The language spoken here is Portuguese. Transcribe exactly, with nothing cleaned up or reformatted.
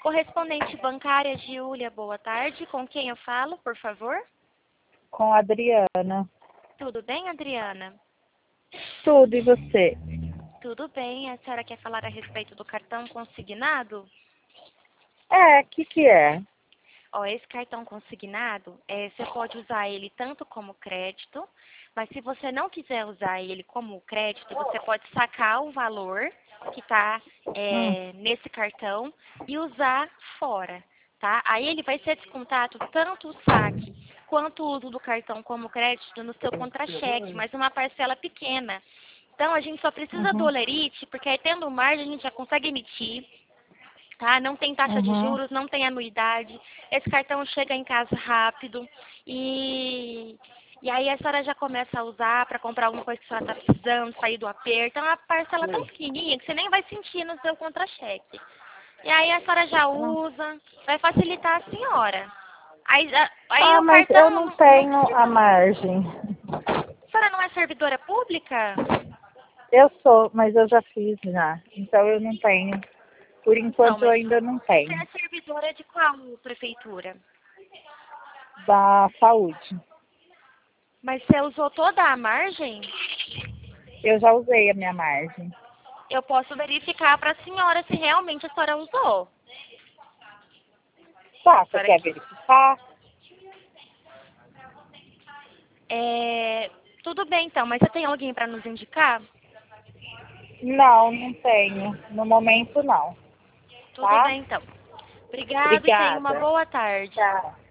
Correspondente bancária, Giulia, boa tarde. Com quem eu falo, por favor? Com a Adriana. Tudo bem, Adriana? Tudo, e você? Tudo bem. A senhora quer falar a respeito do cartão consignado? É, o que que é? Ó, esse cartão consignado, é, você pode usar ele tanto como crédito, mas se você não quiser usar ele como crédito, você pode sacar o valor que está Hum, nesse cartão e usar fora, tá? Aí ele vai ser descontado tanto o saque quanto o uso do cartão como crédito no seu contra-cheque, mas uma parcela pequena. Então, a gente só precisa do uhum, olerite, porque aí tendo margem a gente já consegue emitir. Tá? Não tem taxa de uhum. juros, não tem anuidade. Esse cartão chega em casa rápido e, e aí a senhora já começa a usar para comprar alguma coisa que a senhora está precisando, sair do aperto. É uma parcela tão pequenininha que você nem vai sentir no seu contra-cheque. E aí a senhora já usa, vai facilitar a senhora. Aí, a- aí Ah, o mas eu cartão não não, não tenho a precisa. margem. A senhora não é servidora pública? Eu sou, mas eu já fiz já. Então eu não tenho. Por Então, enquanto eu mas ainda não você tenho. é servidora de qual prefeitura? Da saúde. Mas você usou toda a margem? Eu já usei a minha margem. Eu posso verificar para a senhora se realmente a senhora usou. Tá, você Senhora quer que- verificar? É, tudo bem então, mas você tem alguém para nos indicar? Não, não tenho. No momento não. Tudo Tá? bem então. Obrigado e tenha uma Obrigada. boa tarde. Tchau.